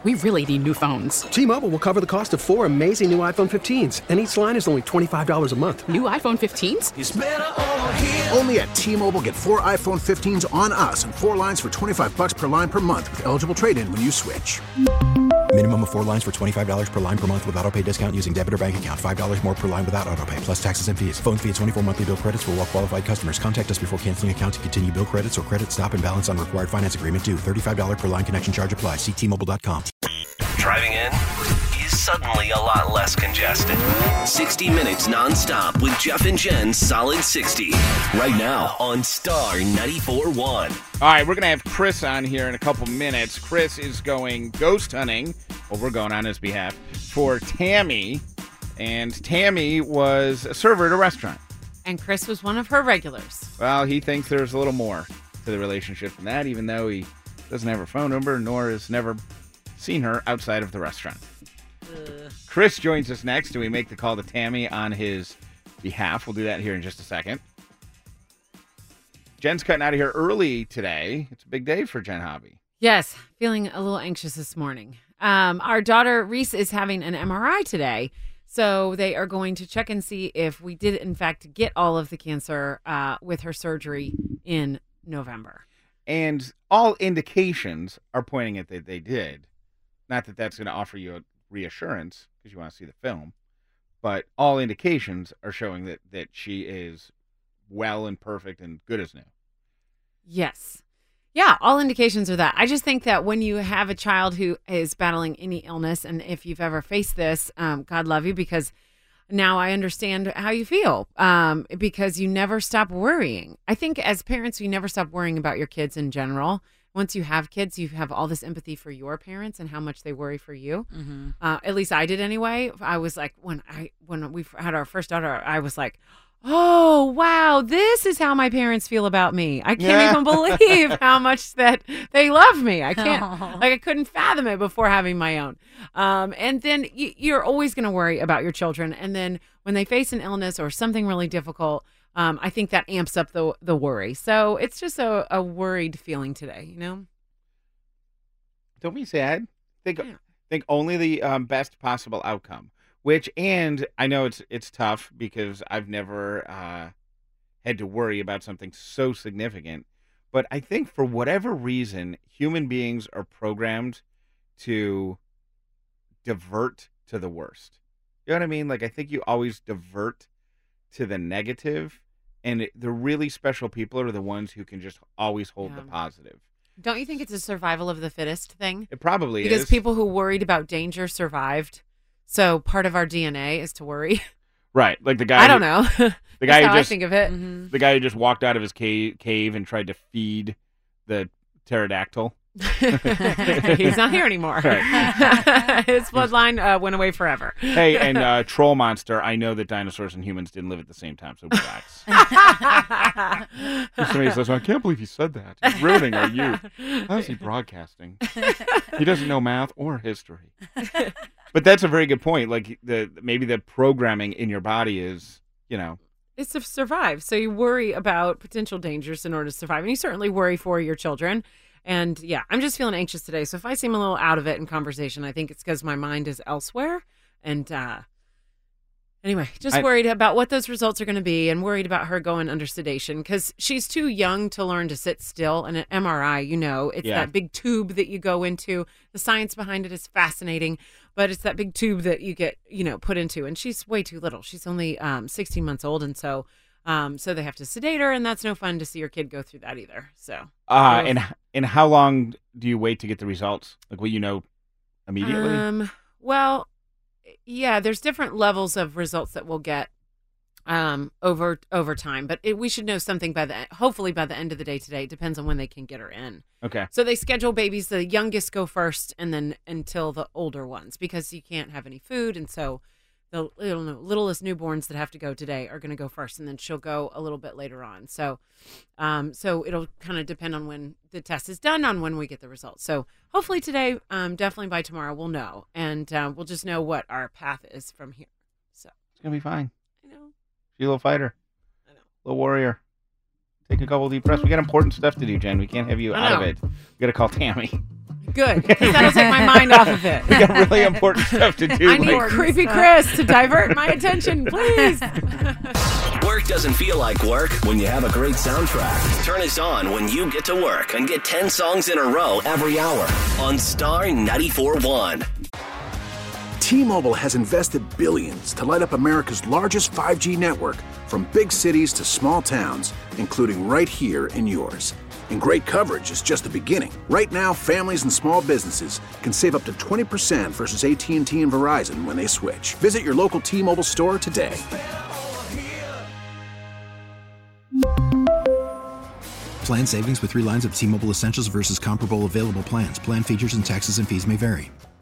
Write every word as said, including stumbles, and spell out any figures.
We really need new phones. T-Mobile will cover the cost of four amazing new iPhone fifteens, and each line is only twenty-five dollars a month. New iPhone fifteens? It's better over here. Only at T-Mobile, get four iPhone fifteens on us and four lines for twenty-five dollars per line per month with eligible trade-in when you switch. Minimum of four lines for twenty-five dollars per line per month with autopay discount using debit or bank account. five dollars more per line without autopay, plus taxes and fees. Phone fee at twenty-four monthly bill credits for well-qualified customers. Contact us before canceling account to continue bill credits or credit stop and balance on required finance agreement due. thirty-five dollars per line connection charge applies. See T Mobile dot com. Driving in is suddenly a lot less congested. sixty minutes nonstop with Jeff and Jen's Solid sixty. Right now on Star ninety-four point one. All right, we're going to have Chris on here in a couple minutes. Chris is going ghost hunting, well, we're going on his behalf, for Tammy. And Tammy was a server at a restaurant. And Chris was one of her regulars. Well, he thinks there's a little more to the relationship than that, even though he doesn't have her phone number, nor has never seen her outside of the restaurant. Ugh. Chris joins us next. Do we make the call to Tammy on his behalf? We'll do that here in just a second. Jen's cutting out of here early today. It's a big day for Jen Hobby. Yes, feeling a little anxious this morning. Um, our daughter Reese is having an M R I today, so they are going to check and see if we did, in fact, get all of the cancer uh, with her surgery in November. And all indications are pointing at that they did. Not that that's going to offer you a reassurance because you want to see the film, but all indications are showing that, that she is well and perfect and good as new. Yes. Yeah, all indications are that. I just think that when you have a child who is battling any illness, and if you've ever faced this, um, God love you, because now I understand how you feel, um, because you never stop worrying. I think as parents, you never stop worrying about your kids in general. Once you have kids, you have all this empathy for your parents and how much they worry for you. Mm-hmm. Uh, at least I did anyway. I was like, when I when we had our first daughter, I was like, oh, wow, this is how my parents feel about me. I can't yeah. even believe how much that they love me. I can't, oh. like, I couldn't fathom it before having my own. Um, and then you, you're always going to worry about your children. And then when they face an illness or something really difficult, um, I think that amps up the the worry. So it's just a, a worried feeling today, you know? Don't be sad. Think, yeah. think only the um, best possible outcome. Which, and I know it's it's tough because I've never uh, had to worry about something so significant. But I think for whatever reason, human beings are programmed to divert to the worst. You know what I mean? Like, I think you always divert to the negative. And it, the really special people are the ones who can just always hold yeah. the positive. Don't you think it's a survival of the fittest thing? It probably because is. Because people who worried about danger survived. So part of our D N A is to worry. Right. Like the guy. I don't know. The guy That's who how just, I think of it. Mm-hmm. The guy who just walked out of his cave, cave and tried to feed the pterodactyl. He's not here anymore. Right. His bloodline uh, went away forever. Hey, and uh, Troll Monster, I know that dinosaurs and humans didn't live at the same time, so relax. Somebody says, I can't believe he said that. He's ruining our youth. How is he broadcasting? He doesn't know math or history. But that's a very good point. Like, the maybe the programming in your body is, you know. It's to survive. So you worry about potential dangers in order to survive. And you certainly worry for your children. And yeah, I'm just feeling anxious today. So if I seem a little out of it in conversation, I think it's because my mind is elsewhere. And uh, anyway, just I, worried about what those results are going to be and worried about her going under sedation because she's too young to learn to sit still. And an M R I, you know, it's yeah. that big tube that you go into. The science behind it is fascinating, but it's that big tube that you get, you know, put into. And she's way too little. She's only um, sixteen months old. And so Um, so they have to sedate her, and that's no fun to see your kid go through that either. So, uh, and and how long do you wait to get the results? Like, will you know immediately? Um, well, yeah, there's different levels of results that we'll get um over over time, but it, we should know something by the hopefully by the end of the day today. It depends on when they can get her in. Okay. So they schedule babies. The youngest go first, and then until the older ones, because you can't have any food, and so. The littlest newborns that have to go today are going to go first, and then she'll go a little bit later on. So, um, so it'll kind of depend on when the test is done, on when we get the results. So hopefully today, um, definitely by tomorrow, we'll know, and um, we'll just know what our path is from here. So it's gonna be fine. I know. She's a little fighter. I know. Little warrior. Take a couple deep breaths. We got important stuff to do, Jen. We can't have you out of it. We got to call Tammy. Good, because that'll take my mind off of it. We got really important stuff to do. I need like- creepy Chris to divert my attention, please. Work doesn't feel like work when you have a great soundtrack. Turn us on when you get to work and get ten songs in a row every hour on Star ninety-four point one. T-Mobile has invested billions to light up America's largest five G network, from big cities to small towns, including right here in yours. And great coverage is just the beginning. Right now, families and small businesses can save up to twenty percent versus A T and T and Verizon when they switch. Visit your local T-Mobile store today. Plan savings with three lines of T-Mobile Essentials versus comparable available plans. Plan features and taxes and fees may vary.